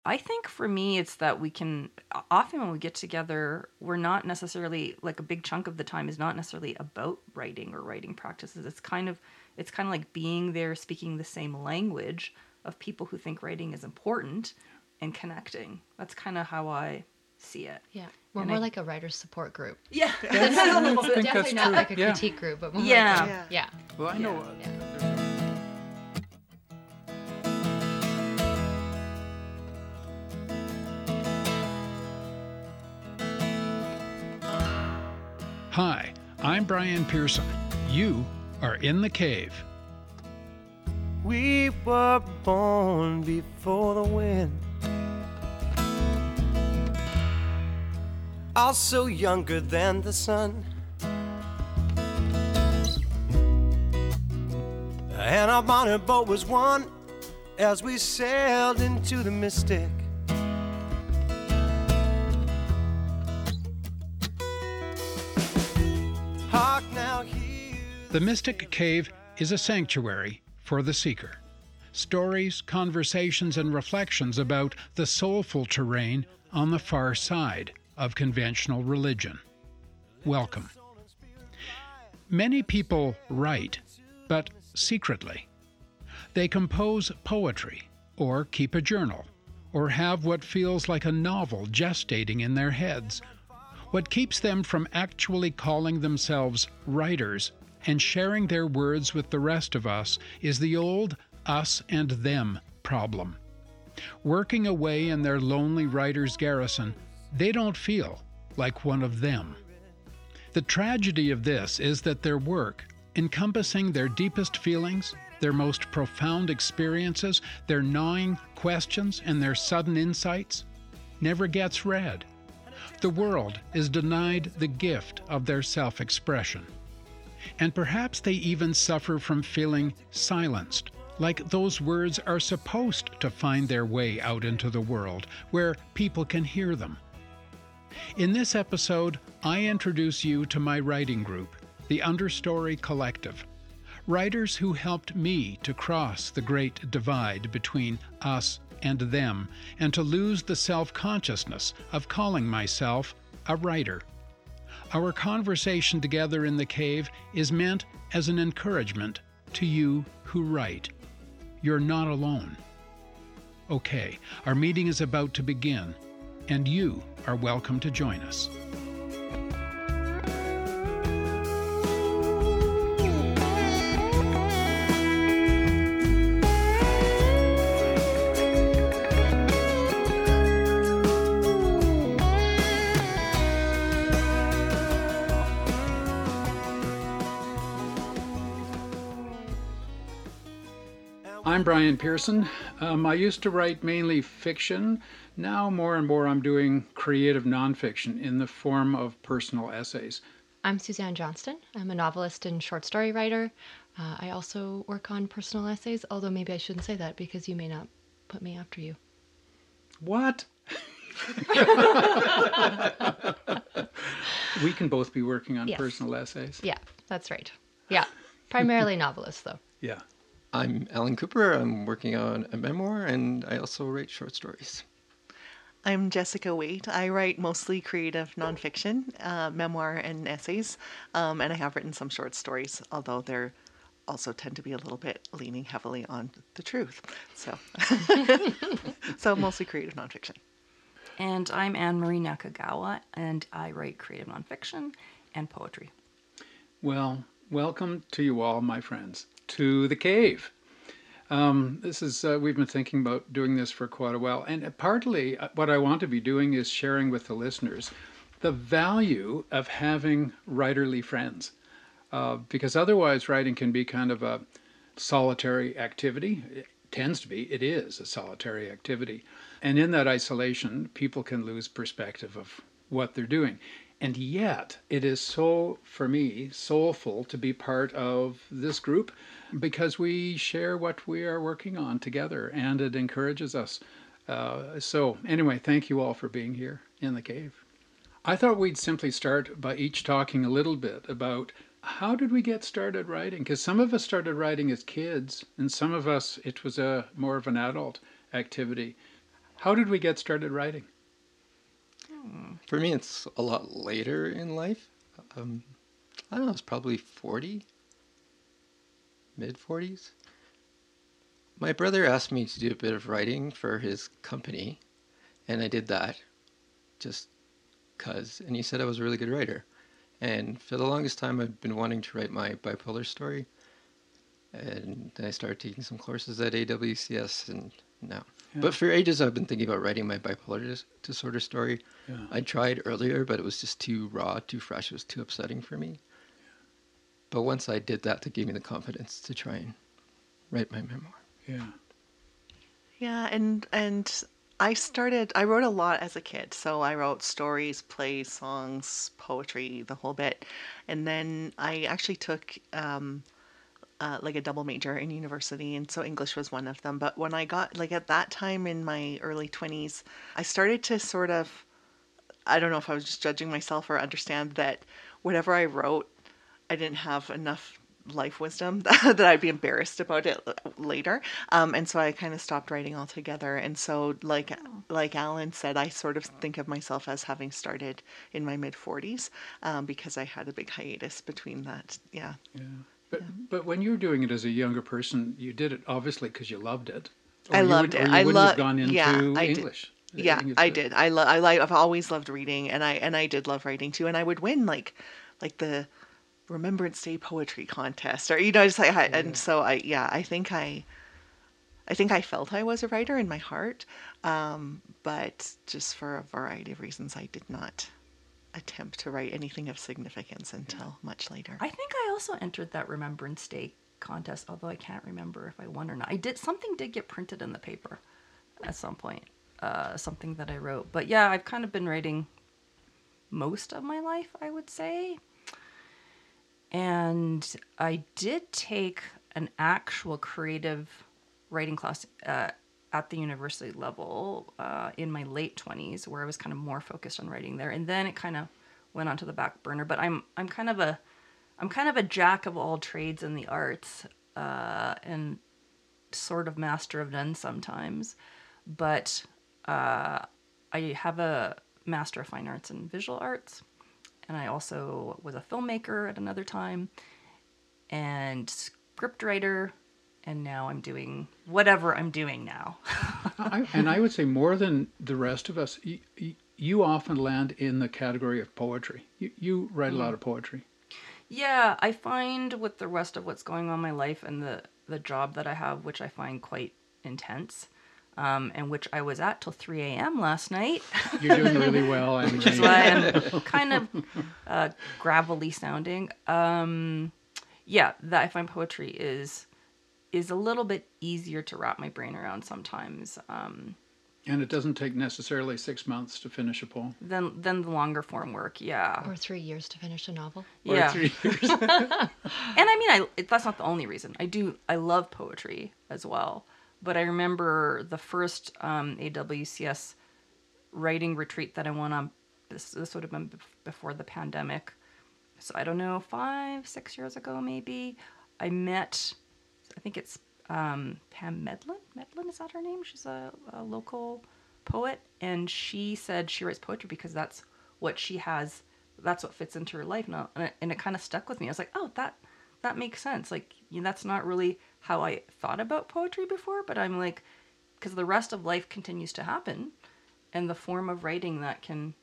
I think for me, it's that we can often when we get together, we're not necessarily like a big chunk of the time is not necessarily about writing or writing practices. It's kind of like being there, speaking the same language of people who think writing is important and connecting. That's kind of how I see it. Yeah, we're And more like a writer's support group. Yeah, I think Definitely that's not true. like a Yeah. critique group, but more Yeah. like Yeah. yeah. Well, I know. Hi, I'm Brian Pearson. You are in the cave. We were born before the wind, also younger than the sun. And our bonnet boat was one as we sailed into the mystic. Hark now, hear The Mystic Cave is a sanctuary for the seeker. Stories, conversations, and reflections about the soulful terrain on the far side of conventional religion. Welcome. Many people write, but secretly. They compose poetry, or keep a journal, or have what feels like a novel gestating in their heads. What keeps them from actually calling themselves writers and sharing their words with the rest of us is the old us and them problem. Working away in their lonely writer's garrison, they don't feel like one of them. The tragedy of this is that their work, encompassing their deepest feelings, their most profound experiences, their gnawing questions, and their sudden insights, never gets read. The world is denied the gift of their self-expression. And perhaps they even suffer from feeling silenced, like those words are supposed to find their way out into the world, where people can hear them. In this episode, I introduce you to my writing group, the Understory Collective, writers who helped me to cross the great divide between us and them, and to lose the self-consciousness of calling myself a writer. Our conversation together in the cave is meant as an encouragement to you who write. You're not alone. Okay, our meeting is about to begin, and you are welcome to join us. I'm Brian Pearson. I used to write mainly fiction. Now more and more I'm doing creative nonfiction in the form of personal essays. I'm Suzanne Johnston. I'm a novelist and short story writer. I also work on personal essays, although maybe I shouldn't say that because you may not put me after you. What? We can both be working on Yes. personal essays. Yeah, that's right. Yeah, primarily novelists though. Yeah. I'm Alan Cooper. I'm working on a memoir, and I also write short stories. I'm Jessica Waite. I write mostly creative nonfiction, memoir, and essays, and I have written some short stories, although they're also tend to be a little bit leaning heavily on the truth. So, so mostly creative nonfiction. And I'm Anne-Marie Nakagawa, and I write creative nonfiction and poetry. Well, welcome to you all, my friends, to the cave. This is we've been thinking about doing this for quite a while, and partly what I want to be doing is sharing with the listeners the value of having writerly friends, because otherwise writing can be kind of a solitary activity. It tends to be. It is a solitary activity, and in that isolation, people can lose perspective of what they're doing. And yet, it is so, for me, soulful to be part of this group because we share what we are working on together, and it encourages us. So anyway, thank you all for being here in the cave. I thought we'd simply start by each talking a little bit about how did we get started writing? Because some of us started writing as kids, and some of us, it was more of an adult activity. How did we get started writing? For me, it's a lot later in life. I don't know, it's probably 40, mid-40s. My brother asked me to do a bit of writing for his company, and I did that just 'cause. And he said I was a really good writer. And for the longest time, I've been wanting to write my bipolar story. And then I started taking some courses at AWCS, and now. Yeah. But for ages, I've been thinking about writing my bipolar disorder story. Yeah. I tried earlier, but it was just too raw, too fresh. It was too upsetting for me. But once I did that, that gave me the confidence to try and write my memoir. Yeah. Yeah, and I wrote a lot as a kid. So I wrote stories, plays, songs, poetry, the whole bit. And then I actually took like a double major in university, and so English was one of them. But when I got, like, at that time in my early 20s, I started to sort of, I don't know if I was just judging myself or understand that whatever I wrote, I didn't have enough life wisdom that I'd be embarrassed about it later. And so I kind of stopped writing altogether. And so like Alan said, I sort of think of myself as having started in my mid-40s because I had a big hiatus between that. Yeah. Yeah. But when you were doing it as a younger person, you did it obviously because you loved it. Or I loved it. Or you wouldn't have gone into I English. Did. Yeah, I did. I've always loved reading, and I did love writing too. And I would win like the Remembrance Day poetry contest, or just like, and so I think I felt I was a writer in my heart, but just for a variety of reasons, I did not attempt to write anything of significance until much later. I think I also entered that Remembrance Day contest, although I can't remember if I won or not. Something did get printed in the paper at some point, something that I wrote. But yeah, I've kind of been writing most of my life, I would say. And I did take an actual creative writing class at the university level in my late 20s, where I was kind of more focused on writing there. And then it kind of went onto the back burner. But I'm kind of a jack of all trades in the arts and sort of master of none sometimes. But I have a Master of Fine Arts in Visual Arts. And I also was a filmmaker at another time and scriptwriter, and now I'm doing whatever I'm doing now. And I would say more than the rest of us, you often land in the category of poetry. You write a lot of poetry. Yeah, I find with the rest of what's going on in my life and the job that I have, which I find quite intense, and which I was at till 3 a.m. last night. You're doing really well. Which is why I'm kind of gravelly sounding. Yeah, that I find poetry is a little bit easier to wrap my brain around sometimes. And it doesn't take necessarily 6 months to finish a poem. Than the longer form work, yeah. Or 3 years to finish a novel. Yeah. Or 3 years. And I mean, that's not the only reason. I love poetry as well. But I remember the first AWCS writing retreat that I went on, this would have been before the pandemic. So I don't know, 5-6 years ago maybe, I met, I think it's Pam Medlin. Medlin, is that her name? She's a local poet. And she said she writes poetry because that's what she has, that's what fits into her life now. And it kind of stuck with me. I was like, oh, that makes sense. Like, that's not really how I thought about poetry before, but I'm like, because the rest of life continues to happen, and the form of writing that can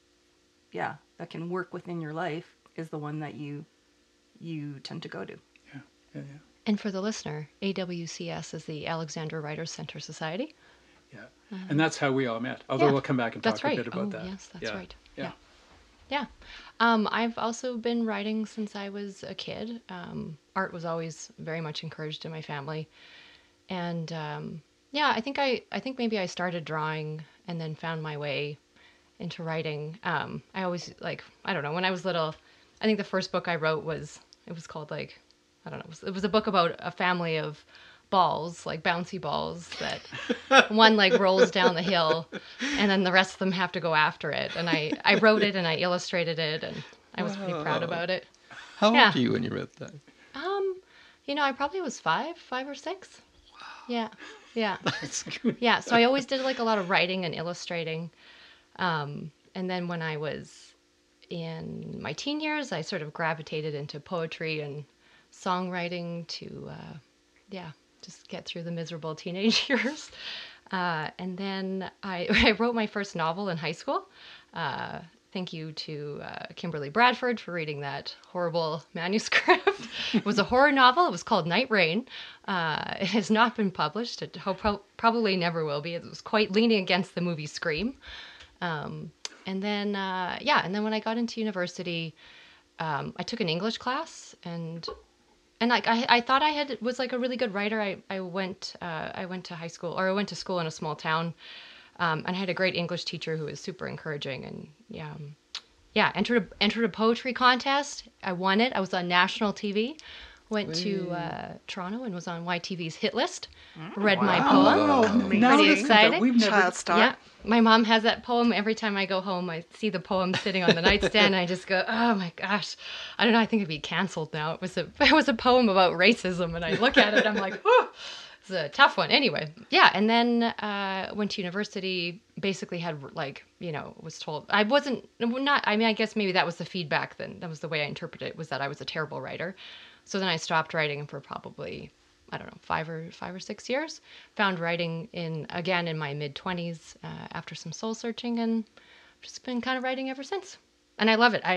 work within your life is the one that you tend to go to. Yeah. And for the listener, AWCS is the Alexandra Writers Center Society. Yeah. And that's how we all met. Although we'll come back and talk a bit about that. Yes, that's right. Yeah. Yeah. I've also been writing since I was a kid. Art was always very much encouraged in my family. And I think maybe I started drawing and then found my way into writing. I always, I don't know, when I was little, I think the first book I wrote was called it was a book about a family of balls, like bouncy balls, that one rolls down the hill and then the rest of them have to go after it. And I wrote it and I illustrated it, and I was pretty proud about it. How old were you when you wrote that? I probably was 5 or 6. Wow. Yeah. Yeah. That's good. Yeah. So I always did like a lot of writing and illustrating. And then when I was in my teen years, I sort of gravitated into poetry and songwriting to, just get through the miserable teenage years. And then I wrote my first novel in high school. Thank you to Kimberly Bradford for reading that horrible manuscript. It was a horror novel. It was called Night Rain. It has not been published. It probably never will be. It was quite leaning against the movie Scream. And then when I got into university, I took an English class, and like I thought was like a really good writer. I went to high school, or I went to school in a small town. And I had a great English teacher who was super encouraging, and entered a poetry contest. I won it. I was on national TV. Went to Toronto and was on YTV's hit list. Read my poem. Pretty exciting. We've never, Child star. Yeah, my mom has that poem. Every time I go home, I see the poem sitting on the nightstand, and I just go, "Oh my gosh!" I don't know. I think it'd be canceled now. It was a poem about racism, and I look at it, I'm like, "Oh." It's a tough one. Anyway, yeah, and then went to university, basically had was told I guess maybe that was the feedback then. That was the way I interpreted it, was that I was a terrible writer. So then I stopped writing for probably, I don't know, 5 or 6 years. Found writing in my mid-20s after some soul searching, and just been kind of writing ever since. And I love it.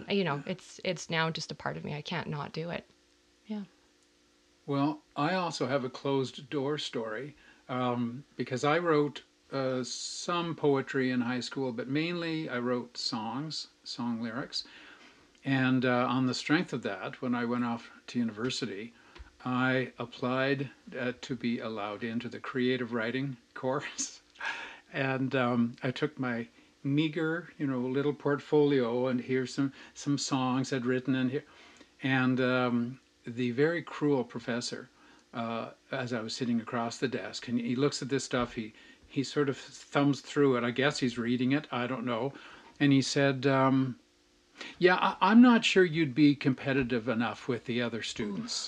It's now just a part of me. I can't not do it. Yeah. Well, I also have a closed door story because I wrote some poetry in high school, but mainly I wrote song lyrics. And on the strength of that, when I went off to university, I applied to be allowed into the creative writing course. And I took my meager, little portfolio, and here's some songs I'd written in here. And the very cruel professor, as I was sitting across the desk, and he looks at this stuff, he sort of thumbs through it. I guess he's reading it, I don't know. And he said, I'm not sure you'd be competitive enough with the other students.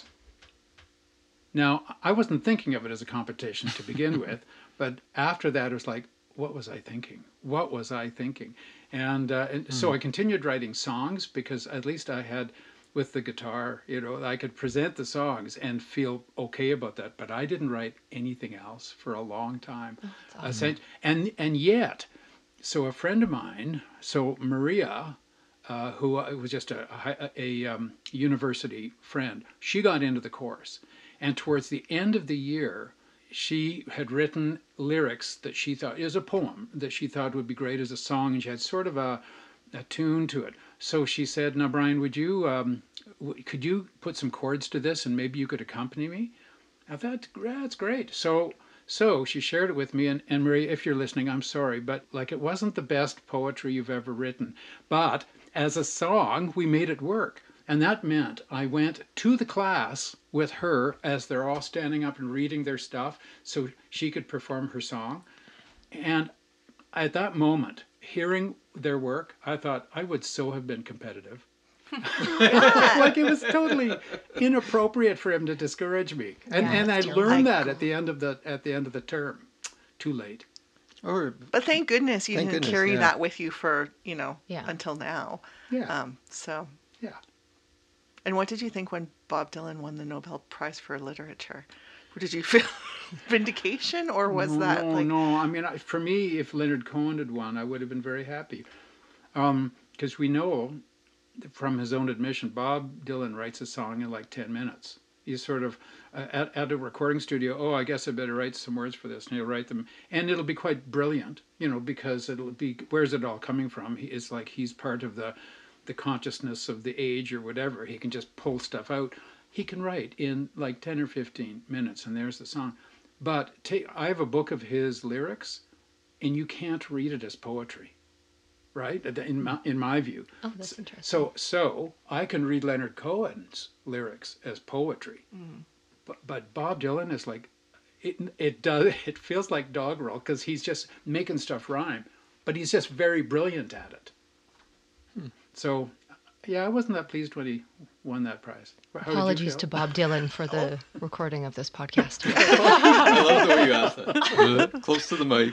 Now, I wasn't thinking of it as a competition to begin with, but after that, it was like, what was I thinking? What was I thinking? And so I continued writing songs, because at least I had, with the guitar, I could present the songs and feel okay about that. But I didn't write anything else for a long time. Oh, that's awesome. And yet, so a friend of mine, Maria, who was just a university friend, she got into the course. And towards the end of the year, she had written lyrics that she thought is a poem that she thought would be great as a song, and she had sort of a tune to it. So she said, "Now, Brian, could you put some chords to this, and maybe you could accompany me?" I thought, that's great. So she shared it with me, and Marie, if you're listening, I'm sorry, but it wasn't the best poetry you've ever written. But as a song, we made it work. And that meant I went to the class with her as they're all standing up and reading their stuff so she could perform her song. And at that moment, hearing their work, I thought I would so have been competitive. It was totally inappropriate for him to discourage me. And I learned that at the end of the term. Too late. But thank goodness you didn't carry that with you for, until now. Yeah. Yeah. And what did you think when Bob Dylan won the Nobel Prize for Literature? Did you feel vindication, or was that like... No. I mean, for me, if Leonard Cohen had won, I would have been very happy. Because we know, from his own admission, Bob Dylan writes a song in 10 minutes. He's sort of at a recording studio, I guess I better write some words for this, and he'll write them. And it'll be quite brilliant, because it'll be, where's it all coming from? It's like he's part of the consciousness of the age or whatever. He can just pull stuff out. He can write in 10 or 15 minutes, and there's the song. But I have a book of his lyrics, and you can't read it as poetry, right? In my view. Oh, that's interesting. So I can read Leonard Cohen's lyrics as poetry, but Bob Dylan is it feels like doggerel, because he's just making stuff rhyme, but he's just very brilliant at it. So Yeah, I wasn't that pleased when he won that prize. How did you Apologies feel? to Bob Dylan for the recording of this podcast. I love the way you asked that. Close to the mic.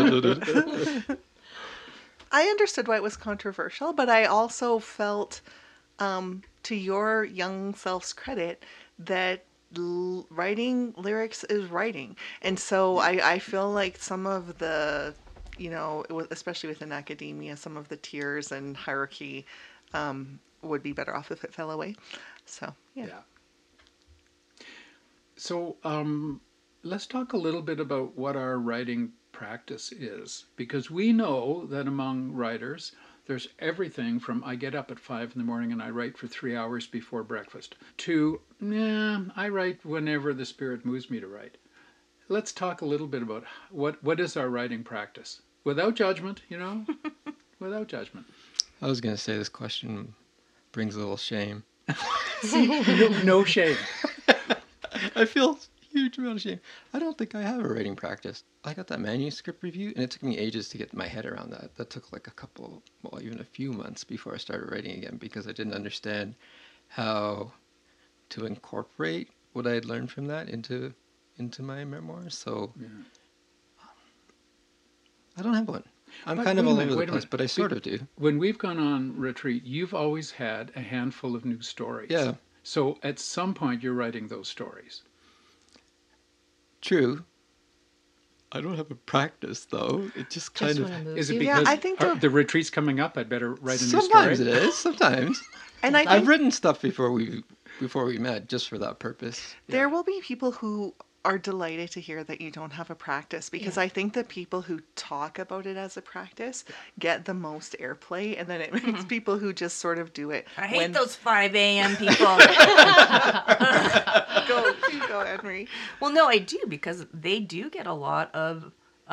I understood why it was controversial, but I also felt, to your young self's credit, that writing lyrics is writing. And so I feel like some of the, especially within academia, some of the tiers and hierarchy would be better off if it fell away. So, yeah. So let's talk a little bit about what our writing practice is, because we know that among writers, there's everything from I get up at 5 in the morning and I write for 3 hours before breakfast to, I write whenever the spirit moves me to write. Let's talk a little bit about what is our writing practice? Without judgment, without judgment. I was going to say this question brings a little shame. No shame. I feel huge amount of shame. I don't think I have a writing practice. I got that manuscript review, and it took me ages to get my head around that. That took like even a few months before I started writing again, because I didn't understand how to incorporate what I had learned from that into my memoirs. So I don't have one. I'm kind of all over the place, but I sort of do. When we've gone on retreat, you've always had a handful of new stories. Yeah. So at some point, you're writing those stories. True. I don't have a practice, though. It just kind of... Is it you. because I think the retreat's coming up? I'd better write a new story. Sometimes it is. Sometimes. And I think I've written stuff before we met just for that purpose. there will be people who are delighted to hear that you don't have a practice, because I think the people who talk about it as a practice get the most airplay, and then it makes people who just sort of do it. I hate those 5 a.m. people. Go, Henry. Well, no, I do, because they do get a lot of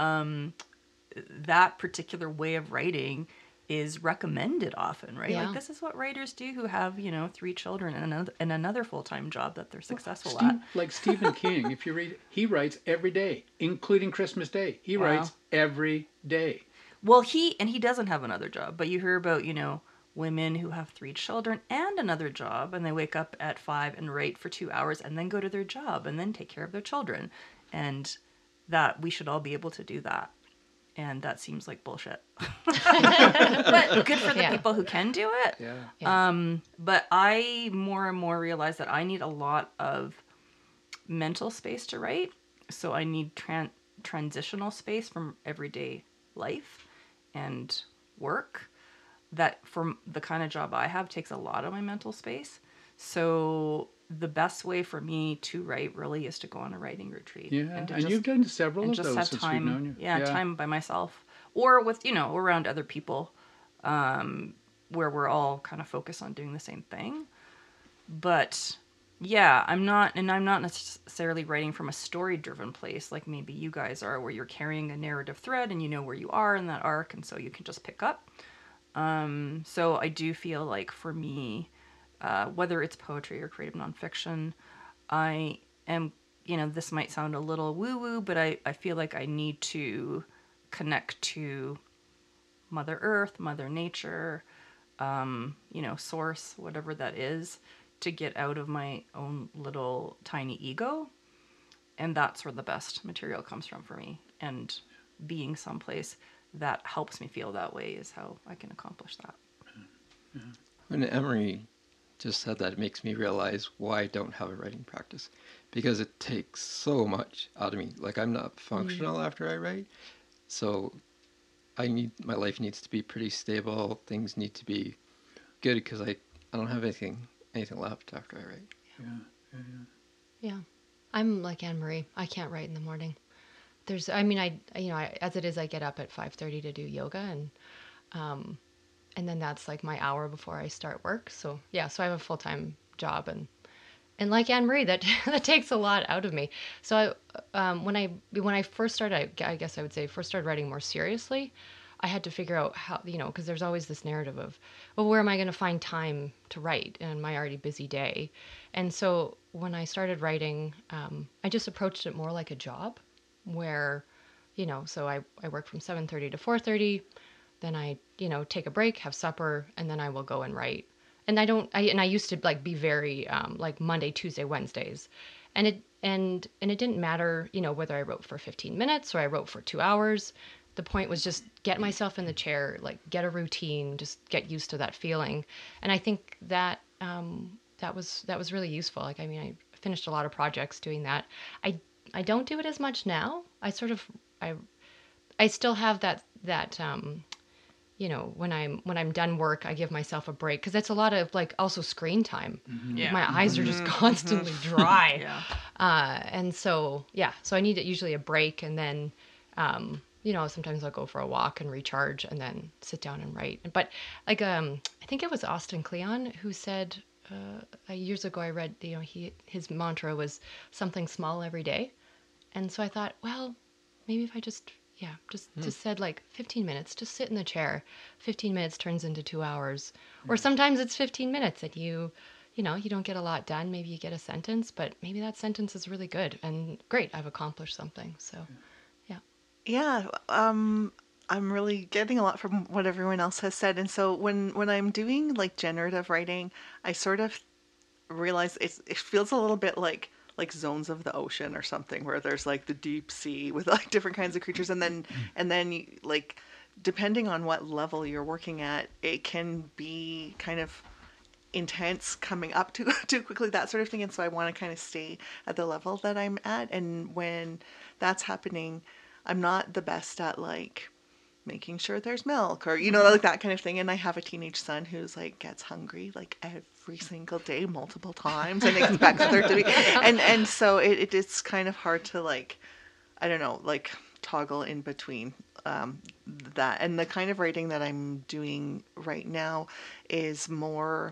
that particular way of writing is recommended often, right? Yeah. Like, this is what writers do who have, 3 children and another full-time job that they're successful at. Like Stephen King, if you read, he writes every day, including Christmas Day. He writes every day. Well, he doesn't have another job, but you hear about, women who have 3 children and another job, and they wake up at 5 and write for 2 hours and then go to their job and then take care of their children. And that we should all be able to do that. And that seems like bullshit. But good for the people who can do it. Yeah. But I more and more realize that I need a lot of mental space to write. So I need transitional space from everyday life and work. That, for the kind of job I have, takes a lot of my mental space. So the best way for me to write really is to go on a writing retreat. Yeah, and you've done several of those since we've known you. Yeah, time by myself, or with around other people, where we're all kind of focused on doing the same thing. But yeah, I'm not necessarily writing from a story-driven place like maybe you guys are, where you're carrying a narrative thread and you know where you are in that arc, and so you can just pick up. So I do feel like for me, whether it's poetry or creative nonfiction, I am, this might sound a little woo-woo, but I feel like I need to connect to Mother Earth, Mother Nature, source, whatever that is, to get out of my own little tiny ego. And that's where the best material comes from for me. And being someplace that helps me feel that way is how I can accomplish that. When Emery just said that, it makes me realize why I don't have a writing practice, because it takes so much out of me. Like, I'm not functional after I write, so my life needs to be pretty stable. Things need to be good, because I don't have anything left after I write. Yeah. I'm like Anne-Marie. I can't write in the morning. As it is, I get up at 5:30 to do yoga, and then that's like my hour before I start work. So yeah, so I have a full-time job, and like Anne-Marie, that takes a lot out of me. So when I first started, I guess I would say first started writing more seriously, I had to figure out how, because there's always this narrative of, well, where am I going to find time to write in my already busy day? And so when I started writing, I just approached it more like a job, where, so I work from 7:30 to 4:30, then I, take a break, have supper, and then I will go and write. and I used to like be very like Monday, Tuesday, Wednesdays, and it didn't matter, whether I wrote for 15 minutes or I wrote for 2 hours. The point was just get myself in the chair, like get a routine, just get used to that feeling. And I think that that was really useful. Like, I mean, I finished a lot of projects doing that. I don't do it as much now. I still have that when I'm done work, I give myself a break, because that's a lot of like also screen time. Yeah. My eyes are just constantly dry. Yeah. And so I need usually a break, and then sometimes I'll go for a walk and recharge and then sit down and write. But like I think it was Austin Kleon who said years ago, I read his mantra was something small every day. And so I thought, well, maybe if I just said like 15 minutes, just sit in the chair. 15 minutes turns into 2 hours. Or sometimes it's 15 minutes and you don't get a lot done. Maybe you get a sentence, but maybe that sentence is really good and great. I've accomplished something. So, yeah. Yeah. I'm really getting a lot from what everyone else has said. And so when I'm doing like generative writing, I sort of realize it feels a little bit like zones of the ocean or something, where there's like the deep sea with like different kinds of creatures, and then like depending on what level you're working at, it can be kind of intense coming up too quickly, that sort of thing. And so I want to kind of stay at the level that I'm at, and when that's happening, I'm not the best at like making sure there's milk or like that kind of thing. And I have a teenage son who's like gets hungry like every single day multiple times and expects there to be and so it's kind of hard to like, I don't know, like toggle in between that. And the kind of writing that I'm doing right now is more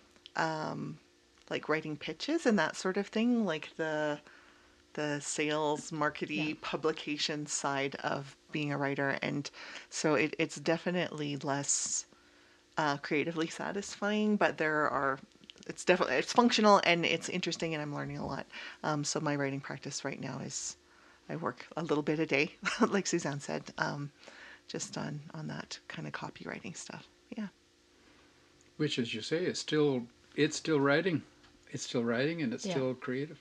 like writing pitches and that sort of thing, like the sales, marketing, publication side of being a writer. And so it's definitely less creatively satisfying, but it's functional and it's interesting and I'm learning a lot. So my writing practice right now is I work a little bit a day, like Suzanne said, just on that kind of copywriting stuff. Yeah. Which, as you say, it's still writing. It's still writing and it's still creative.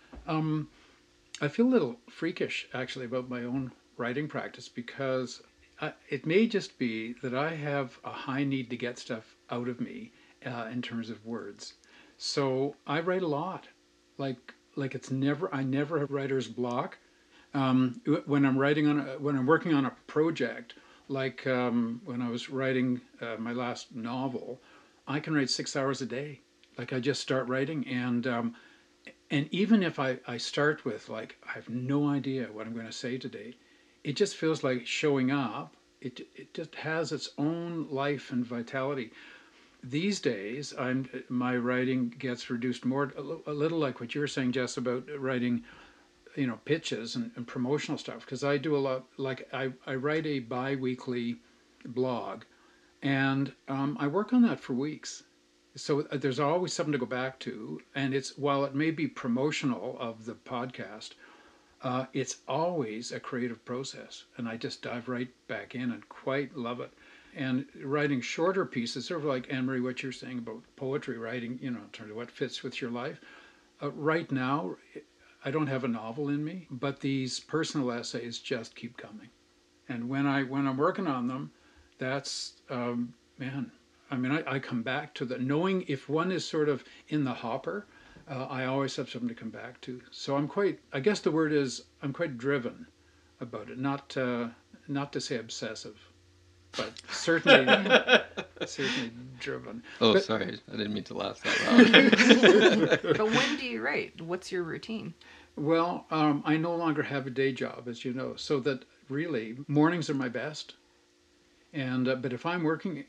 I feel a little freakish, actually, about my own writing practice, because it may just be that I have a high need to get stuff out of me in terms of words. So I write a lot. Like I never have writer's block. When I'm working on a project, like when I was writing my last novel, I can write 6 hours a day. Like I just start writing, and even if I start with like, I have no idea what I'm going to say today, it just feels like showing up. It just has its own life and vitality. These days, my writing gets reduced more, a little like what you were saying, Jess, about writing, pitches and promotional stuff. Because I do a lot, like I write a bi-weekly blog, and I work on that for weeks. So there's always something to go back to, and while it may be promotional of the podcast, it's always a creative process, and I just dive right back in and quite love it. And writing shorter pieces, sort of like Anne-Marie, what you're saying about poetry writing, in terms of what fits with your life. Right now, I don't have a novel in me, but these personal essays just keep coming, and when I'm working on them, that's man. I mean, I come back to knowing if one is sort of in the hopper, I always have something to come back to. So I guess the word is, I'm quite driven about it. Not to say obsessive, but certainly driven. Oh, sorry. I didn't mean to laugh that loud. But when do you write? What's your routine? Well, I no longer have a day job, as you know, so that really mornings are my best. And but if I'm working,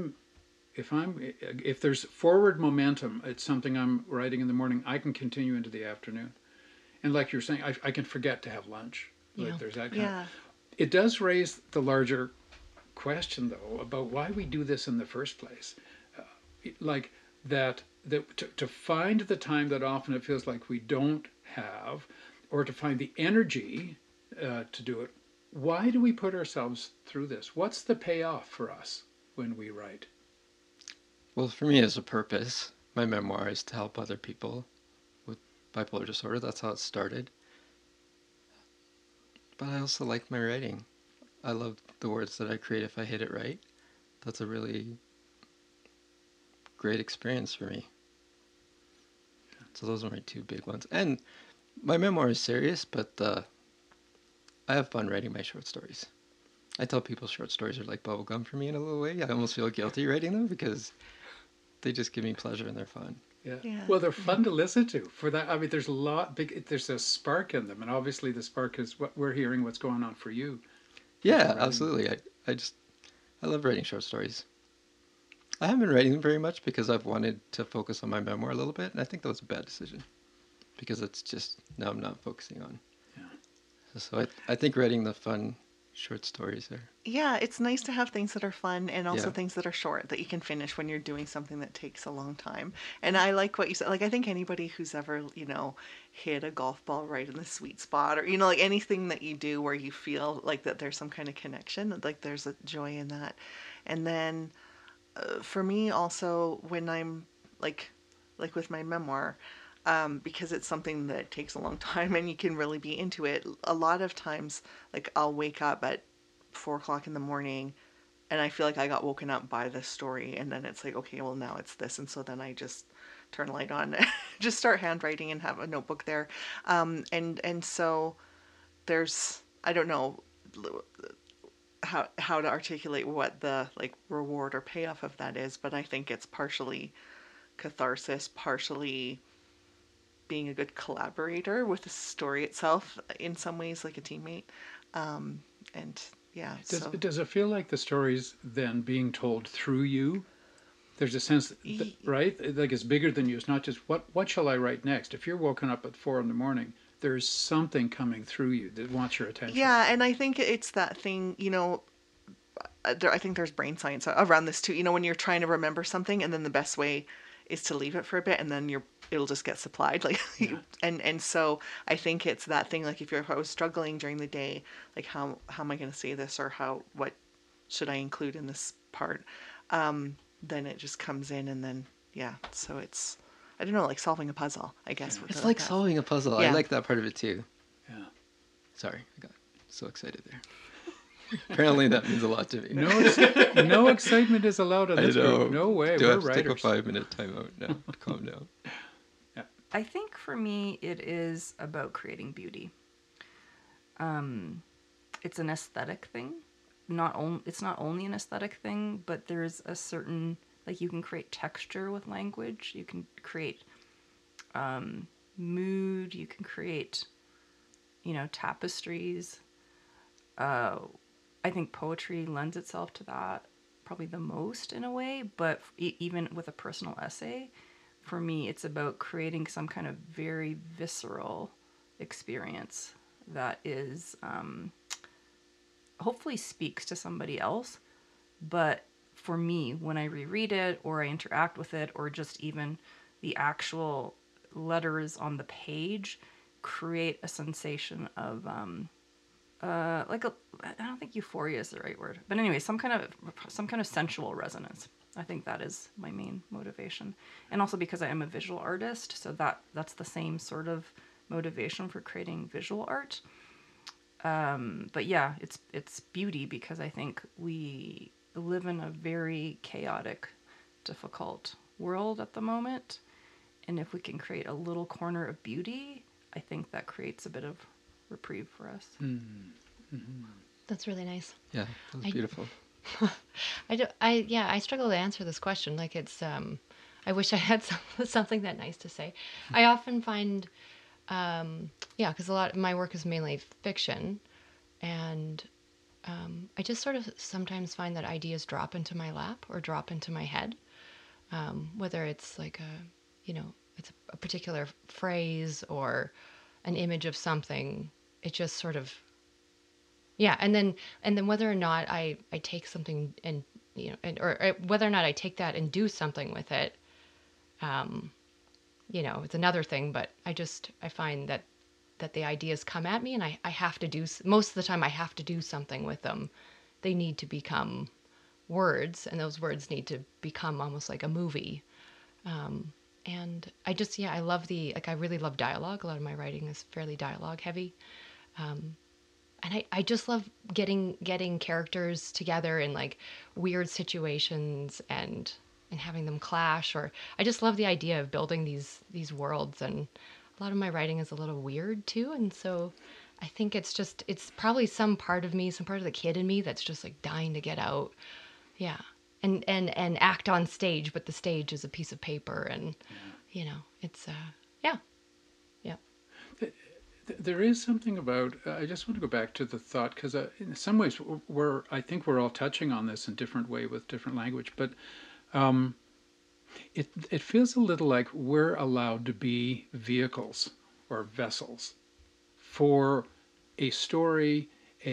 if there's forward momentum, it's something I'm writing in the morning, I can continue into the afternoon. And like you're saying, I can forget to have lunch. Yeah. Like there's that kind of, it does raise the larger question, though, about why we do this in the first place. Like that to find the time that often it feels like we don't have, or to find the energy to do it. Why do we put ourselves through this? What's the payoff for us when we write? Well, for me, as a purpose, my memoir is to help other people with bipolar disorder. That's how it started. But I also like my writing. I love the words that I create if I hit it right. That's a really great experience for me. So those are my two big ones. And my memoir is serious, but I have fun writing my short stories. I tell people short stories are like bubblegum for me in a little way. I almost feel guilty writing them because they just give me pleasure and they're fun. Yeah. Well, they're fun to listen to. For that, I mean, there's a spark in them, and obviously the spark is what we're hearing, what's going on for you. Yeah, absolutely. I love writing short stories. I haven't been writing them very much because I've wanted to focus on my memoir a little bit, and I think that was a bad decision because it's just now I'm not focusing on. Yeah. So I think writing the fun short stories are. Yeah, it's nice to have things that are fun and also things that are short that you can finish when you're doing something that takes a long time. And I like what you said. Like, I think anybody who's ever, hit a golf ball right in the sweet spot, or, like anything that you do where you feel like that there's some kind of connection, like there's a joy in that. And then for me also, when I'm like with my memoir, because it's something that takes a long time and you can really be into it. A lot of times, like I'll wake up at 4:00 in the morning and I feel like I got woken up by this story, and then it's like, okay, well now it's this. And so then I just turn a light on, just start handwriting and have a notebook there. And so there's, I don't know how to articulate what the like reward or payoff of that is, but I think it's partially catharsis, partially being a good collaborator with the story itself, in some ways like a teammate. And yeah. Does it feel like the story's then being told through you? There's a sense, right? Like it's bigger than you. It's not just what shall I write next? If you're woken up at 4 a.m, there's something coming through you that wants your attention. Yeah, and I think it's that thing, I think there's brain science around this too. When you're trying to remember something, and then the best way is to leave it for a bit, and then it'll just get supplied. Like, and so I think it's that thing. Like, if I was struggling during the day, like how am I going to say this, or what should I include in this part? Then it just comes in, and then so it's, I don't know, like solving a puzzle, I guess. It's like solving a puzzle. Yeah. I like that part of it too. Yeah. Sorry, I got so excited there. Apparently that means a lot to me. No excitement is allowed in this group. No way. Do I We're have to writers. take a 5-minute timeout now? Calm down. Yeah. I think for me, it is about creating beauty. It's an aesthetic thing. It's not only an aesthetic thing, but there's a certain, like, you can create texture with language. You can create mood. You can create, tapestries. I think poetry lends itself to that probably the most in a way, but even with a personal essay, for me, it's about creating some kind of very visceral experience that is hopefully speaks to somebody else. But for me, when I reread it or I interact with it, or just even the actual letters on the page create a sensation of I don't think euphoria is the right word, but anyway, some kind of sensual resonance. I think that is my main motivation, and also because I am a visual artist, so that's the same sort of motivation for creating visual art. But yeah, it's beauty, because I think we live in a very chaotic, difficult world at the moment, and if we can create a little corner of beauty, I think that creates a bit of reprieve for us. Mm-hmm. That's really nice. Yeah, that's beautiful. I struggle to answer this question. Like, it's I wish I had something that nice to say. I often find because a lot of my work is mainly fiction, and I just sort of sometimes find that ideas drop into my lap or drop into my head, whether it's like it's a particular phrase or an image of something. It just sort of, and then whether or not I take something and or whether or not I take that and do something with it, it's another thing. But I find that the ideas come at me, and I have to most of the time I have to do something with them. They need to become words, and those words need to become almost like a movie. And I just, yeah, I love I really love dialogue. A lot of my writing is fairly dialogue heavy. And I just love getting characters together in like weird situations and having them clash. Or I just love the idea of building these worlds. And a lot of my writing is a little weird too. And so I think it's probably some part of me, some part of the kid in me that's just like dying to get out. Yeah. And act on stage, but the stage is a piece of paper, and you know, it's yeah. There is something about, I just want to go back to the thought, because in some ways I think we're all touching on this in different way with different language, but it feels a little like we're allowed to be vehicles or vessels for a story,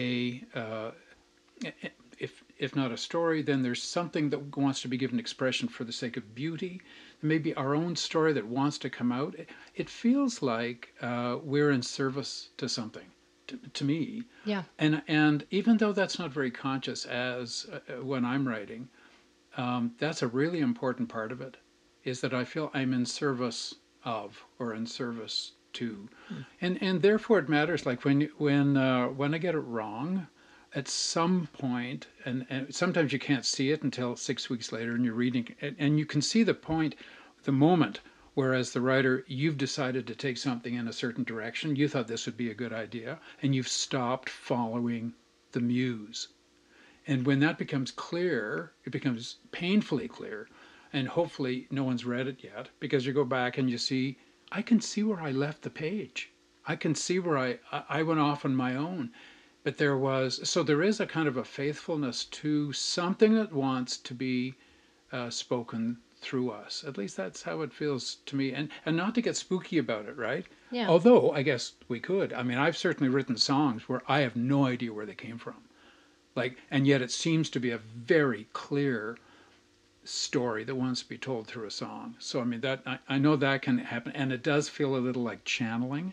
if not a story, then there's something that wants to be given expression for the sake of beauty. Maybe our own story that wants to come out. It feels like we're in service to something, to me. Yeah. And even though that's not very conscious as when I'm writing, that's a really important part of it, is that I feel I'm in service of or in service to. And therefore it matters. Like when I get it wrong, at some point, and sometimes you can't see it until 6 weeks later, and you're reading, and you can see the moment, whereas the writer, you've decided to take something in a certain direction, you thought this would be a good idea, and you've stopped following the muse. And when that becomes clear, it becomes painfully clear, and hopefully no one's read it yet, because you go back and you see, I can see where I left the page. I can see where I went off on my own. But there is a kind of a faithfulness to something that wants to be spoken through us. At least that's how it feels to me. And not to get spooky about it, right? Yeah. Although, I guess we could. I mean, I've certainly written songs where I have no idea where they came from. And yet it seems to be a very clear story that wants to be told through a song. So, I mean, I know that can happen. And it does feel a little like channeling.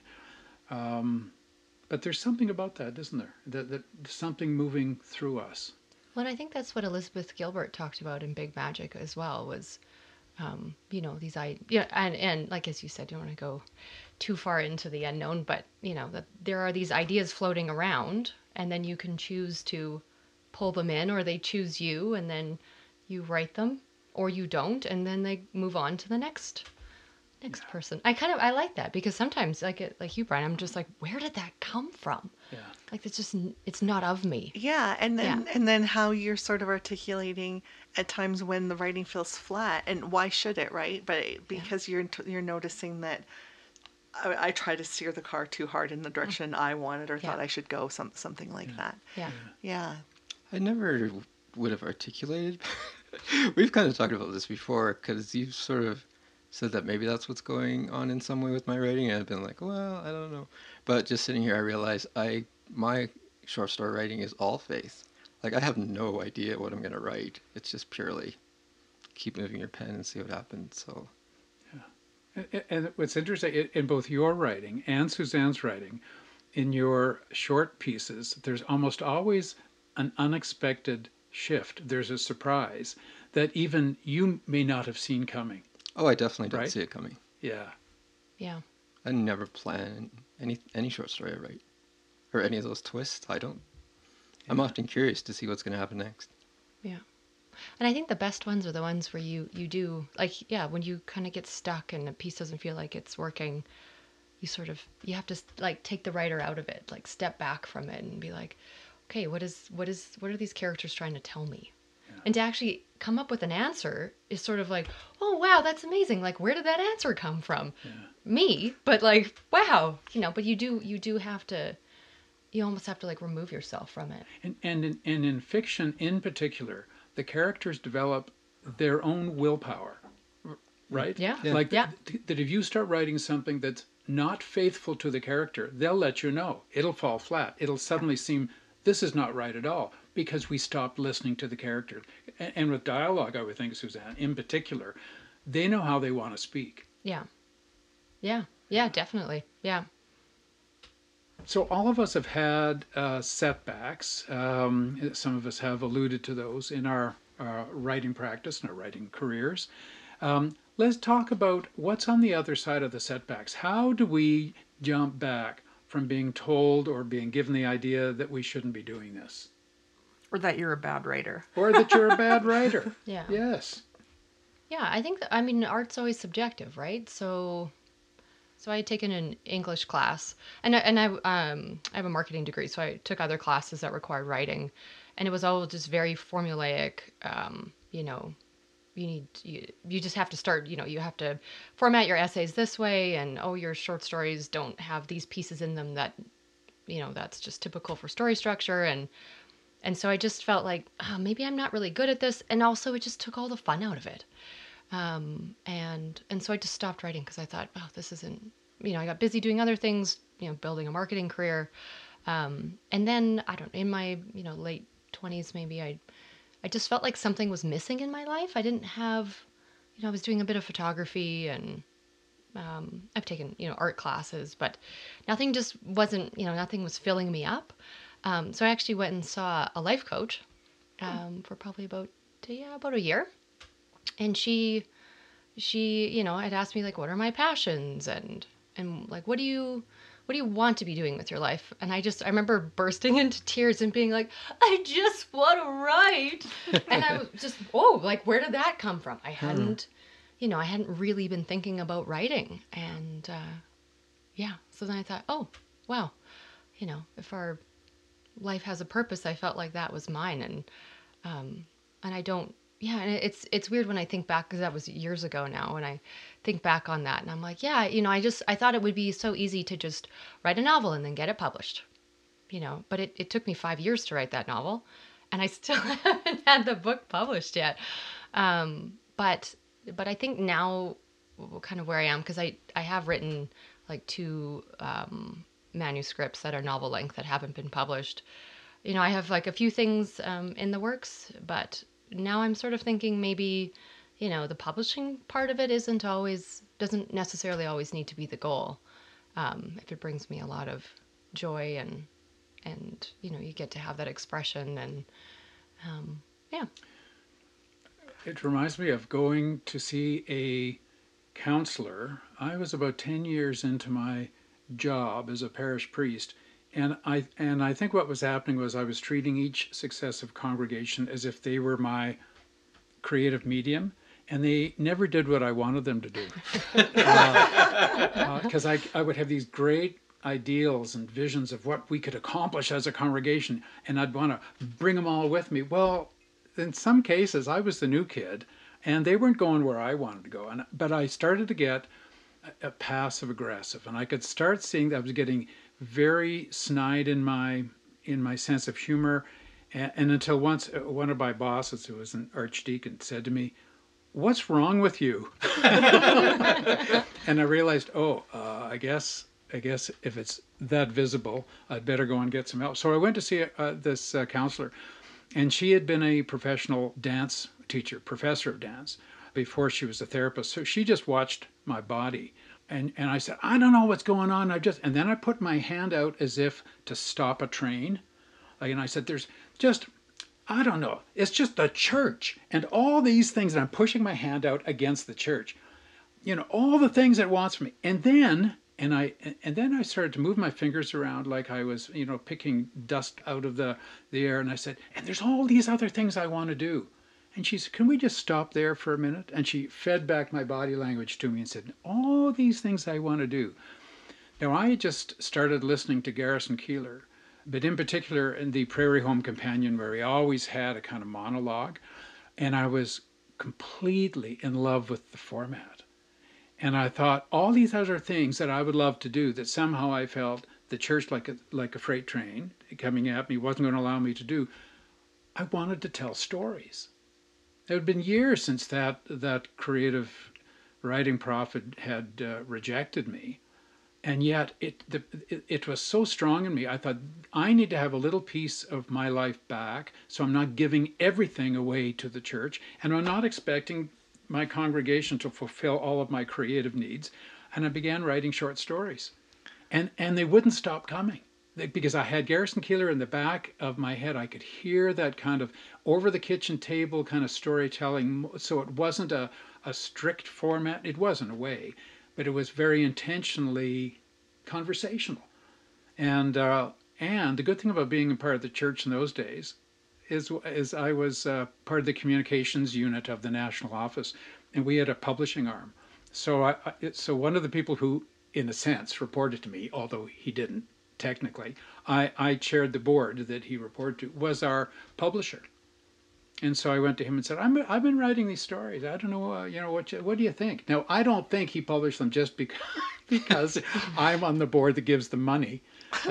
But there's something about that, isn't there? That something moving through us. Well, and I think that's what Elizabeth Gilbert talked about in Big Magic as well, was, these ideas, and like, as you said, you don't want to go too far into the unknown, but, that there are these ideas floating around, and then you can choose to pull them in, or they choose you, and then you write them, or you don't, and then they move on to the next person. I like that, because sometimes like you, Brian, I'm just like, where did that come from? Yeah. Like it's not of me. Yeah, and then how you're sort of articulating at times when the writing feels flat, and why should it, right? But because you're noticing that I try to steer the car too hard in the direction I wanted or thought I should go, something like that. Yeah. I never would have articulated. We've kind of talked about this before, because you've sort of said that maybe that's what's going on in some way with my writing, and I've been like, well, I don't know. But just sitting here, I realize my short story writing is all faith. Like, I have no idea what I'm going to write. It's just purely keep moving your pen and see what happens. So, yeah. And what's interesting, in both your writing and Suzanne's writing, in your short pieces, there's almost always an unexpected shift. There's a surprise that even you may not have seen coming. Oh, I definitely didn't see it coming. Yeah. Yeah. I never plan any short story I write, or any of those twists. I don't. Yeah. I'm often curious to see what's going to happen next. Yeah. And I think the best ones are the ones where you do, like, when you kind of get stuck and a piece doesn't feel like it's working, you have to like take the writer out of it, like step back from it and be like, okay, what are these characters trying to tell me? And to actually come up with an answer is sort of like, oh, wow, that's amazing. Like, where did that answer come from? Yeah. Me, but like, wow, but you do have to, you almost have to like remove yourself from it. And in fiction in particular, the characters develop their own willpower, right? Yeah. Like that if you start writing something that's not faithful to the character, they'll let you know. It'll fall flat. It'll suddenly seem, this is not right at all, because we stopped listening to the character. And with dialogue, I would think, Suzanne, in particular, they know how they want to speak. Yeah. Yeah. Yeah, definitely. Yeah. So all of us have had setbacks. Some of us have alluded to those in our writing practice and our writing careers. Let's talk about what's on the other side of the setbacks. How do we jump back from being told or being given the idea that we shouldn't be doing this? Or that you're a bad writer. Or that you're a bad writer. Yeah. Yes. Yeah, I think I mean art's always subjective, right? So I had taken an English class, and I have a marketing degree, so I took other classes that required writing, and it was all just very formulaic. You know, you just have to start. You know, you have to format your essays this way, and your short stories don't have these pieces in them that, you know, that's just typical for story structure, and so I just felt like maybe I'm not really good at this, and also it just took all the fun out of it. And so I just stopped writing because I thought, this isn't, you know, I got busy doing other things, you know, building a marketing career. And then in my, you know, late 20s, maybe I just felt like something was missing in my life. I didn't have, you know, I was doing a bit of photography and, I've taken, you know, art classes, but nothing just wasn't, you know, nothing was filling me up. So I actually went and saw a life coach, for probably about a year. And she, you know, had asked me like, what are my passions and like, what do you want to be doing with your life? And I remember bursting into tears and being like, I just want to write. And I was just, like, where did that come from? I hadn't really been thinking about writing. And, so then I thought, wow, you know, if our life has a purpose, I felt like that was mine. And I don't, and it's weird when I think back, because that was years ago now, when I think back on that, and I'm like, you know, I thought it would be so easy to just write a novel and then get it published, you know, but it took me 5 years to write that novel, and I still haven't had the book published yet. But I think now, kind of where I am, because I have written like 2 manuscripts that are novel length that haven't been published. You know, I have like a few things in the works, but now I'm sort of thinking maybe, you know, the publishing part of it doesn't necessarily always need to be the goal. If it brings me a lot of joy and, you know, you get to have that expression and, It reminds me of going to see a counselor. I was about 10 years into my job as a parish priest. And I think what was happening was I was treating each successive congregation as if they were my creative medium, and they never did what I wanted them to do. Because I would have these great ideals and visions of what we could accomplish as a congregation, and I'd want to bring them all with me. Well, in some cases, I was the new kid, and they weren't going where I wanted to go. But I started to get a passive aggressive, and I could start seeing that I was getting very snide in my sense of humor, and until once one of my bosses, who was an archdeacon, said to me, "What's wrong with you?" And I realized, I guess if it's that visible, I'd better go and get some help. So I went to see this counselor, and she had been a professional dance teacher, professor of dance, before she was a therapist. So she just watched my body. And I said, I don't know what's going on. And then I put my hand out as if to stop a train. And I said, there's just, I don't know. It's just the church and all these things. And I'm pushing my hand out against the church. You know, all the things it wants from me. And then I started to move my fingers around like I was, you know, picking dust out of the air. And I said, and there's all these other things I want to do. And she said, can we just stop there for a minute? And she fed back my body language to me and said, all these things I want to do. Now, I had just started listening to Garrison Keillor, but in particular in the Prairie Home Companion, where he always had a kind of monologue. And I was completely in love with the format. And I thought, all these other things that I would love to do that somehow I felt the church, like a freight train coming at me, wasn't going to allow me to do. I wanted to tell stories. It had been years since that creative writing prophet had rejected me, and yet it was so strong in me. I thought, I need to have a little piece of my life back, so I'm not giving everything away to the church, and I'm not expecting my congregation to fulfill all of my creative needs. And I began writing short stories, and they wouldn't stop coming. because I had Garrison Keillor in the back of my head. I could hear that kind of over the kitchen table kind of storytelling. So it wasn't a strict format. It was in a way, but it was very intentionally conversational. And the good thing about being a part of the church in those days is I was part of the communications unit of the national office, and we had a publishing arm. So so one of the people who, in a sense, reported to me, although he didn't technically, I chaired the board that he reported to, was our publisher. And so I went to him and said, I've been writing these stories. I don't know, what do you think? Now, I don't think he published them just because I'm on the board that gives the money.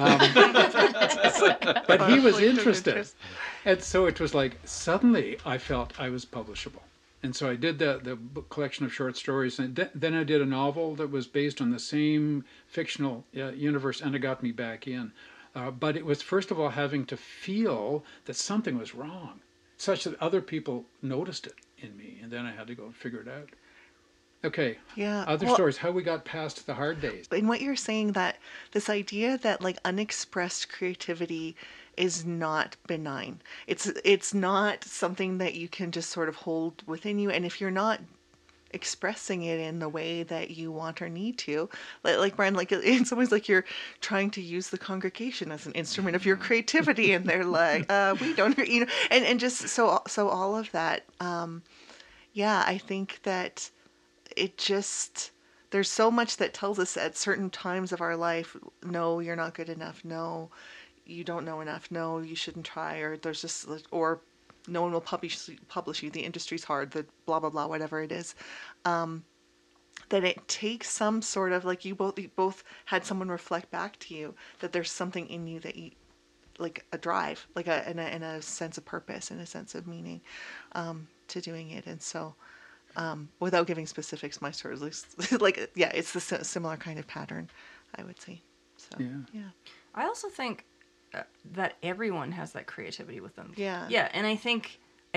But he was interested. And so it was like, suddenly I felt I was publishable. And so I did the collection of short stories. And then I did a novel that was based on the same fictional universe, and it got me back in. But it was, first of all, having to feel that something was wrong, such that other people noticed it in me. And then I had to go and figure it out. Okay. Yeah. Other stories, how we got past the hard days. In what you're saying, that this idea that like unexpressed creativity is not benign. It's not something that you can just sort of hold within you. And if you're not expressing it in the way that you want or need to, like Brian, like it's always like you're trying to use the congregation as an instrument of your creativity, and they're like, we don't, and just so all of that. Yeah, I think that it just, there's so much that tells us at certain times of our life, no, you're not good enough. No, you don't know enough. No, you shouldn't try. Or there's just, or no one will publish you. The industry's hard. The blah, blah, blah, whatever it is. That it takes some sort of, like you both had someone reflect back to you that there's something in you that you, like a drive, like and a sense of purpose and a sense of meaning to doing it. And so, without giving specifics, my story is like, yeah, it's the similar kind of pattern, I would say. So, yeah. I also think that everyone has that creativity within. Yeah. Yeah, and I think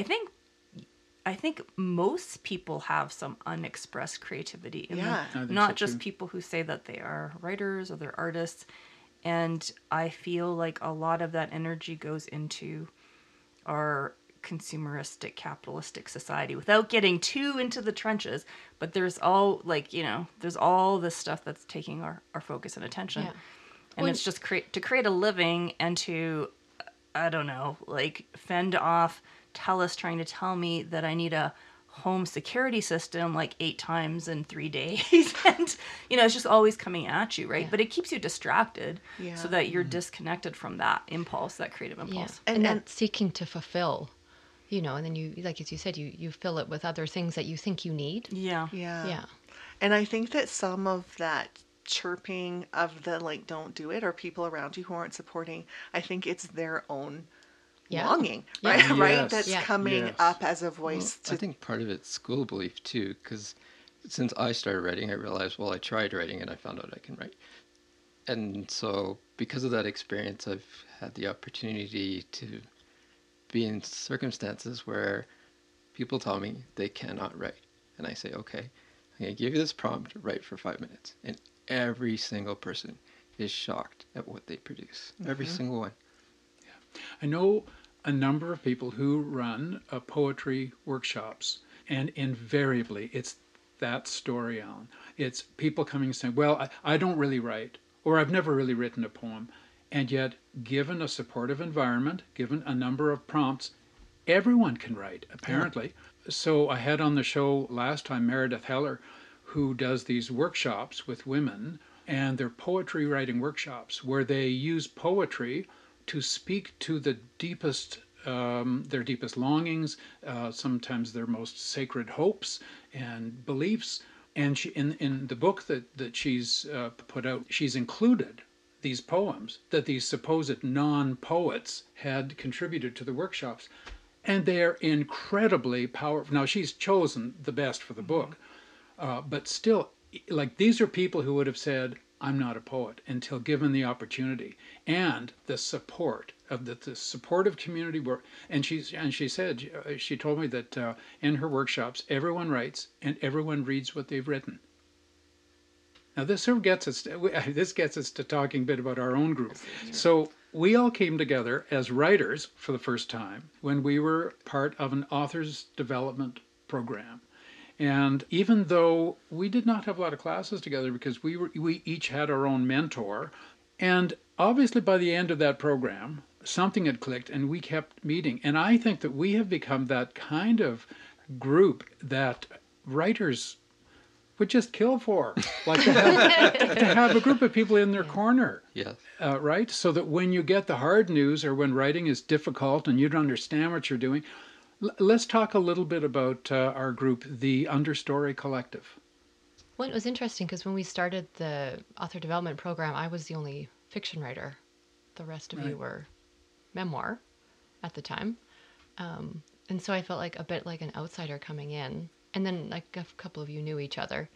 most people have some unexpressed creativity in them. Not just people who say that they are writers or they're artists. And I feel like a lot of that energy goes into our consumeristic capitalistic society without getting too into the trenches, but there's all there's all this stuff that's taking our focus and attention. And it's just to create a living and to, I don't know, like fend off TELUS trying to tell me that I need a home security system like 8 times in 3 days. And, it's just always coming at you, right? Yeah. But it keeps you distracted so that you're disconnected from that impulse, that creative impulse. Yeah. And that seeking to fulfill, and then you, like as you said, you fill it with other things that you think you need. Yeah. And I think that some of that chirping of the like don't do it, or people around you who aren't supporting, I think it's their own longing, right? Yes. Right, that's coming up as a voice. I think part of it's school belief too, because since I started writing, I realized, I tried writing and I found out I can write, and so because of that experience, I've had the opportunity to be in circumstances where people tell me they cannot write, and I say, okay, I'm going to give you this prompt, write for 5 minutes, and every single person is shocked at what they produce. Every single one. Yeah. I know a number of people who run poetry workshops, and invariably it's that story, Alan. It's people coming and saying, well, I don't really write, or I've never really written a poem. And yet, given a supportive environment, given a number of prompts, everyone can write, apparently. Yeah. So I had on the show last time Meredith Heller, who does these workshops with women, and they're poetry writing workshops where they use poetry to speak to the deepest, their deepest longings, sometimes their most sacred hopes and beliefs. And she, in the book that she's put out, she's included these poems that these supposed non-poets had contributed to the workshops. And they're incredibly powerful. Now, she's chosen the best for the book. But still, like, these are people who would have said, I'm not a poet, until given the opportunity and the support of the supportive community work. And she said, she told me that in her workshops, everyone writes and everyone reads what they've written. Now this sort of gets us to talking a bit about our own group. So we all came together as writers for the first time when we were part of an authors development program. And even though we did not have a lot of classes together because we each had our own mentor, and obviously by the end of that program, something had clicked and we kept meeting. And I think that we have become that kind of group that writers would just kill for, like to have a group of people in their corner, Yes. right? So that when you get the hard news or when writing is difficult and you don't understand what you're doing, let's talk a little bit about our group, the Understory Collective. Well, it was interesting because when we started the author development program, I was the only fiction writer. The rest of you were memoir at the time. And so I felt like a bit like an outsider coming in. And then like a couple of you knew each other.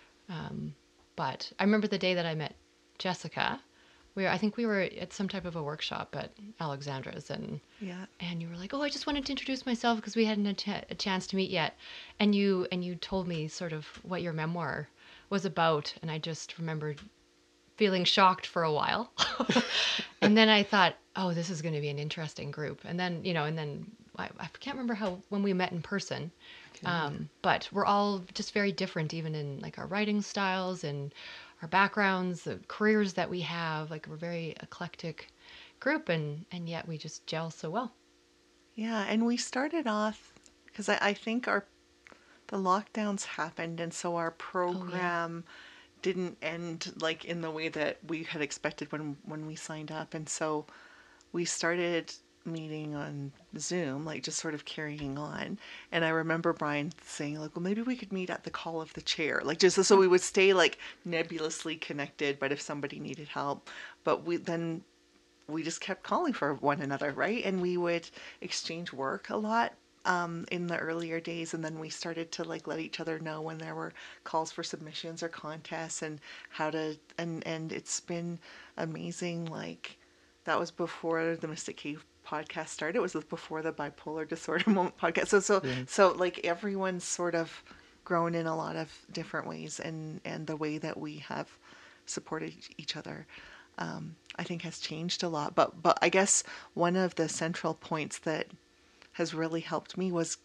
But I remember the day that I met Jessica. I think we were at some type of a workshop at Alexandra's, and you were like, "Oh, I just wanted to introduce myself because we hadn't a chance to meet yet." And you told me sort of what your memoir was about, and I just remembered feeling shocked for a while. And then I thought, "Oh, this is going to be an interesting group." And then I can't remember when we met in person. But we're all just very different, even in like our writing styles and our backgrounds, the careers that we have. Like, we're a very eclectic group, and yet we just gel so well. Yeah, and we started off because I think the lockdowns happened, and so our program didn't end like in the way that we had expected when we signed up, and so we started meeting on Zoom, like just sort of carrying on. And I remember Brian saying like, well, maybe we could meet at the call of the chair, like just so we would stay like nebulously connected, but if somebody needed help. But we just kept calling for one another, right? And we would exchange work a lot in the earlier days, and then we started to like let each other know when there were calls for submissions or contests and how to and it's been amazing. Like, that was before the Mystic Cave podcast started. It was before the Bipolar Disorder Moment podcast. So like everyone's sort of grown in a lot of different ways, and the way that we have supported each other, I think has changed a lot. But I guess one of the central points that has really helped me was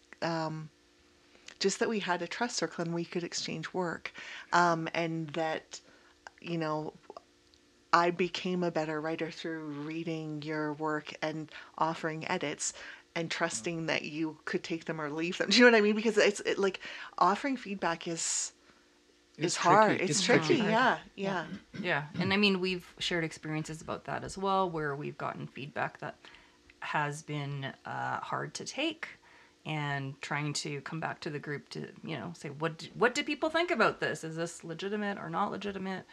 just that we had a trust circle and we could exchange work, and that, you know, I became a better writer through reading your work and offering edits and trusting that you could take them or leave them. Do you know what I mean? Because it's like offering feedback is hard. It's tricky. Hard. Yeah. And I mean, we've shared experiences about that as well, where we've gotten feedback that has been hard to take, and trying to come back to the group to, you know, say, what do people think about this? Is this legitimate or not legitimate?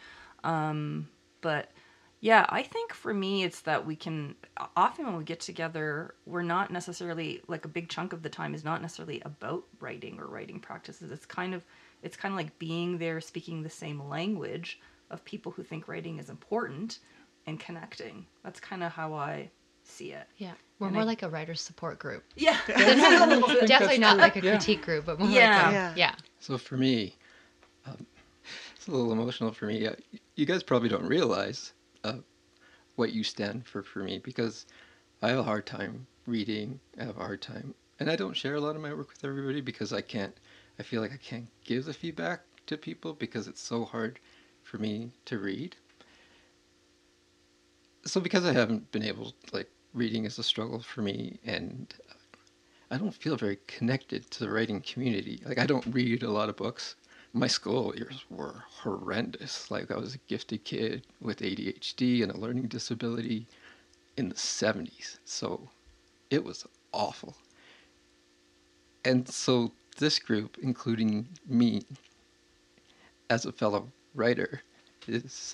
But yeah, I think for me, it's that we can, often when we get together, we're not necessarily, like a big chunk of the time is not necessarily about writing or writing practices. It's kind of like being there, speaking the same language of people who think writing is important and connecting. That's kind of how I see it. Yeah. We're more like a writer's support group. Yeah. Definitely not like a critique group, but more Yeah. So for me, it's a little emotional for me. You guys probably don't realize what you stand for me, because I have a hard time reading. I have a hard time, and I don't share a lot of my work with everybody because I feel like I can't give the feedback to people because it's so hard for me to read. So because I haven't been able, like, reading is a struggle for me, and I don't feel very connected to the writing community. Like, I don't read a lot of books. My school years were horrendous. Like, I was a gifted kid with ADHD and a learning disability in the 70s. So it was awful. And so this group, including me as a fellow writer, is,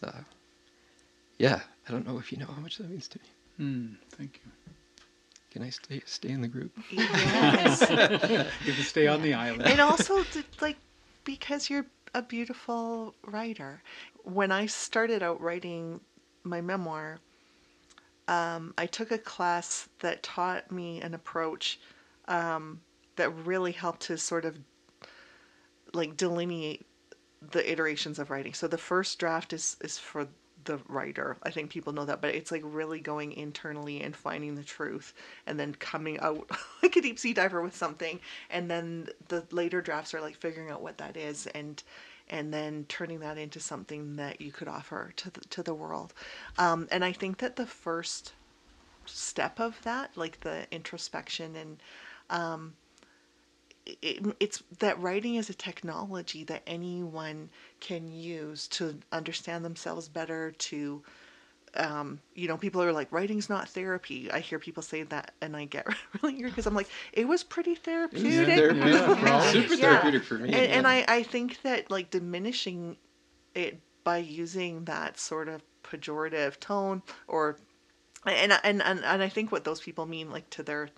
I don't know if you know how much that means to me. Thank you. Can I stay in the group? Yes. You can stay on the island. And also, like, because you're a beautiful writer. When I started out writing my memoir, I took a class that taught me an approach that really helped to sort of like delineate the iterations of writing. So the first draft is for the writer. I think people know that, but it's like really going internally and finding the truth and then coming out like a deep sea diver with something. And then the later drafts are like figuring out what that is and then turning that into something that you could offer to the world. And I think that the first step of that, like the introspection and it's that writing is a technology that anyone can use to understand themselves better, to people are like, writing's not therapy. I hear people say that and I get really angry because I'm like, it was pretty therapeutic. Super therapeutic for me. And I think that like diminishing it by using that sort of pejorative tone and I think what those people mean, like to their,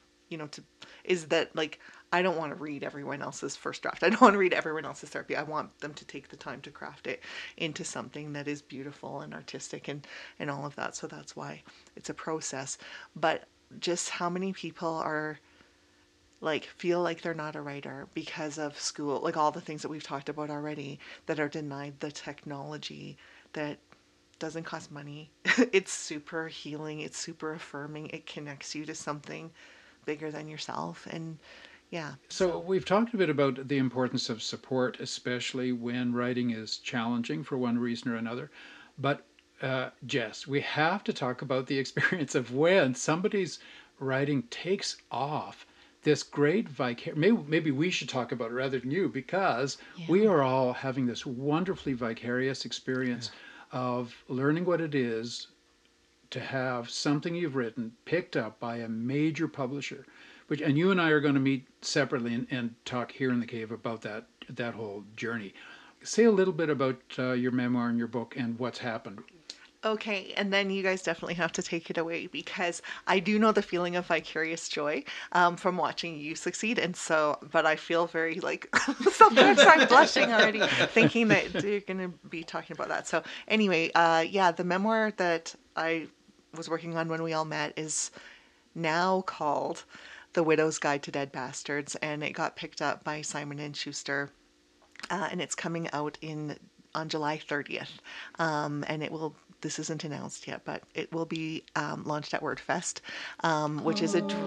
is that like, I don't want to read everyone else's first draft. I don't want to read everyone else's therapy. I want them to take the time to craft it into something that is beautiful and artistic and all of that. So that's why it's a process. But just how many people are like, feel like they're not a writer because of school, like all the things that we've talked about already, that are denied the technology that doesn't cost money. It's super healing. It's super affirming. It connects you to something bigger than yourself. And yeah. So we've talked a bit about the importance of support, especially when writing is challenging for one reason or another. But Jess, we have to talk about the experience of when somebody's writing takes off. This great maybe we should talk about it rather than you, because we are all having this wonderfully vicarious experience of learning what it is to have something you've written picked up by a major publisher. And you and I are going to meet separately and talk here in the cave about that whole journey. Say a little bit about your memoir and your book and what's happened. Okay, and then you guys definitely have to take it away, because I do know the feeling of vicarious joy from watching you succeed, but I feel very like I'm blushing already thinking that you're going to be talking about that. So anyway, the memoir that I was working on when we all met is now called The Widow's Guide to Dead Bastards, and it got picked up by Simon & Schuster, and it's coming out on July 30th, and it will. This isn't announced yet, but it will be launched at WordFest, which is it's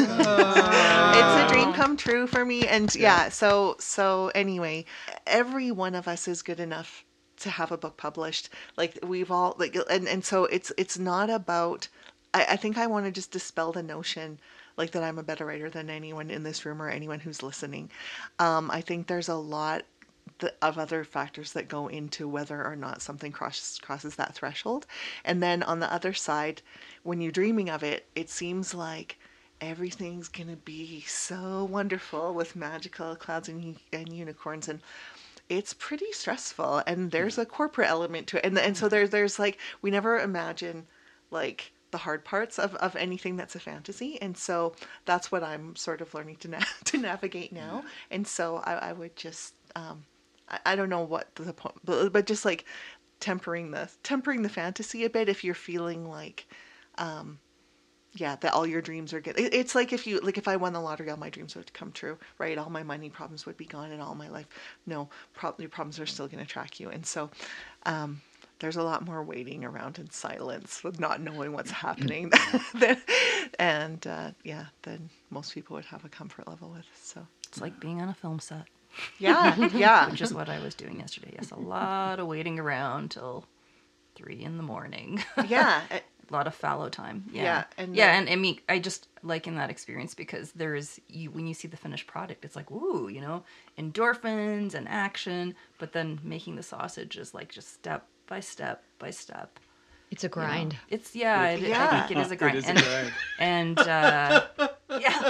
a dream come true for me. And so anyway, every one of us is good enough to have a book published. Like we've all and so it's not about. I think I want to just dispel the notion like that I'm a better writer than anyone in this room or anyone who's listening. I think there's a lot of other factors that go into whether or not something crosses that threshold. And then on the other side, when you're dreaming of it, it seems like everything's going to be so wonderful with magical clouds and unicorns, and it's pretty stressful. And there's a corporate element to it. And so there's like, we never imagine like the hard parts of anything that's a fantasy. And so that's what I'm sort of learning to navigate now. And so I would just, I don't know what the point, but just like tempering the fantasy a bit if you're feeling like, that all your dreams are good. It's like if I won the lottery, all my dreams would come true, right? All my money problems would be gone, and all my life, no, your problems are still going to track you. And so, there's a lot more waiting around in silence with not knowing what's happening than most people would have a comfort level with. So it's like being on a film set. Yeah. Which is what I was doing yesterday. Yes, a lot of waiting around till 3 a.m. Yeah. A lot of fallow time. Yeah. And I mean, I just like in that experience because when you see the finished product, it's like, ooh, endorphins and action, but then making the sausage is like just step by step by step. It's a grind. It's I think it is a grind. And yeah.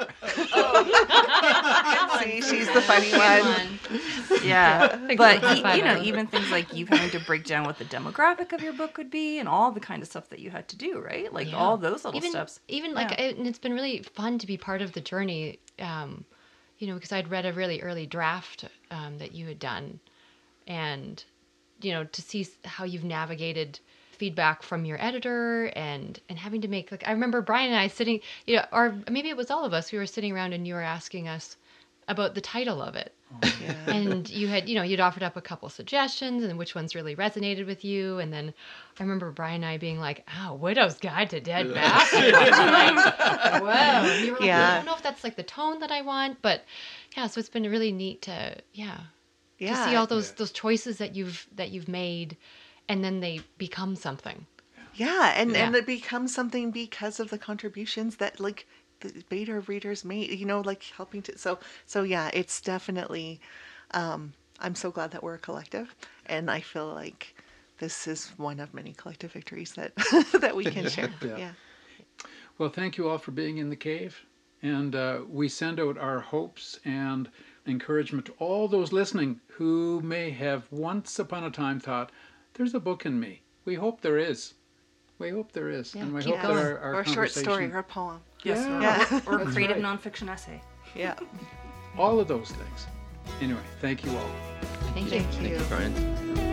See, she's the funny one. Yeah. But even things like you having to break down what the demographic of your book would be and all the kind of stuff that you had to do, right? Like all those little steps. And it's been really fun to be part of the journey, because I'd read a really early draft that you had done, and to see how you've navigated feedback from your editor and having to make, like, I remember Brian and I sitting, or maybe it was all of us, we were sitting around and you were asking us, about the title of it. Yeah. And you had, you'd offered up a couple suggestions and which ones really resonated with you. And then I remember Brian and I being like, Widow's Guide to Dead Bastards. Like, whoa. And you were like, I don't know if that's like the tone that I want, but yeah, so it's been really neat to see all those choices that you've made, and then they become something. Yeah, and it becomes something because of the contributions that like the beta readers made, like helping to so yeah, it's definitely I'm so glad that we're a collective, and I feel like this is one of many collective victories that that we can share. Yeah. Well, thank you all for being in the cave, and we send out our hopes and encouragement to all those listening who may have once upon a time thought, there's a book in me. We hope there is. We hope there is. Yeah, and we keep hope going. that our or a short conversation... story or a poem. Yes, or a That's creative right. nonfiction essay. Yeah. All of those things. Anyway, thank you all. Thank you. Thank you. Thank you, Brian.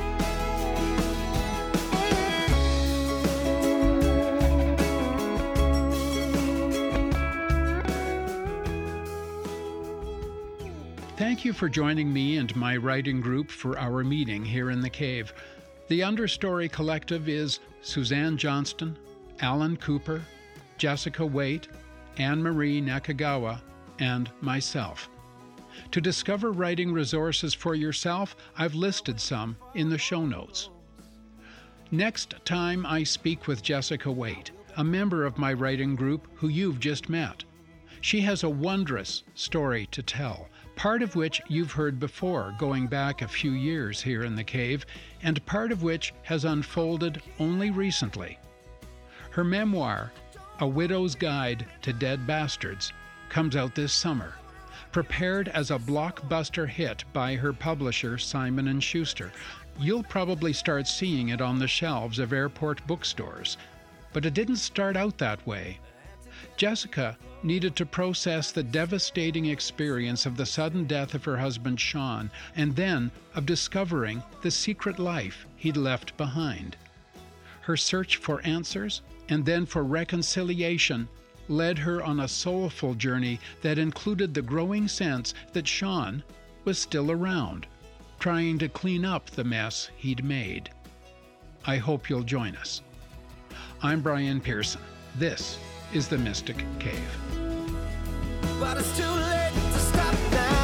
Thank you for joining me and my writing group for our meeting here in the cave. The Understory Collective is Suzanne Johnston, Alan Cooper, Jessica Waite, Anne-Marie Nakagawa, and myself. To discover writing resources for yourself, I've listed some in the show notes. Next time I speak with Jessica Waite, a member of my writing group who you've just met. She has a wondrous story to tell, part of which you've heard before, going back a few years here in the cave, and part of which has unfolded only recently. Her memoir, A Widow's Guide to Dead Bastards, comes out this summer, prepared as a blockbuster hit by her publisher Simon & Schuster. You'll probably start seeing it on the shelves of airport bookstores, but it didn't start out that way. Jessica needed to process the devastating experience of the sudden death of her husband Sean, and then of discovering the secret life he'd left behind. Her search for answers and then for reconciliation led her on a soulful journey that included the growing sense that Sean was still around, trying to clean up the mess he'd made. I hope you'll join us. I'm Brian Pearson. This is the Mystic Cave. But it's too late to stop now.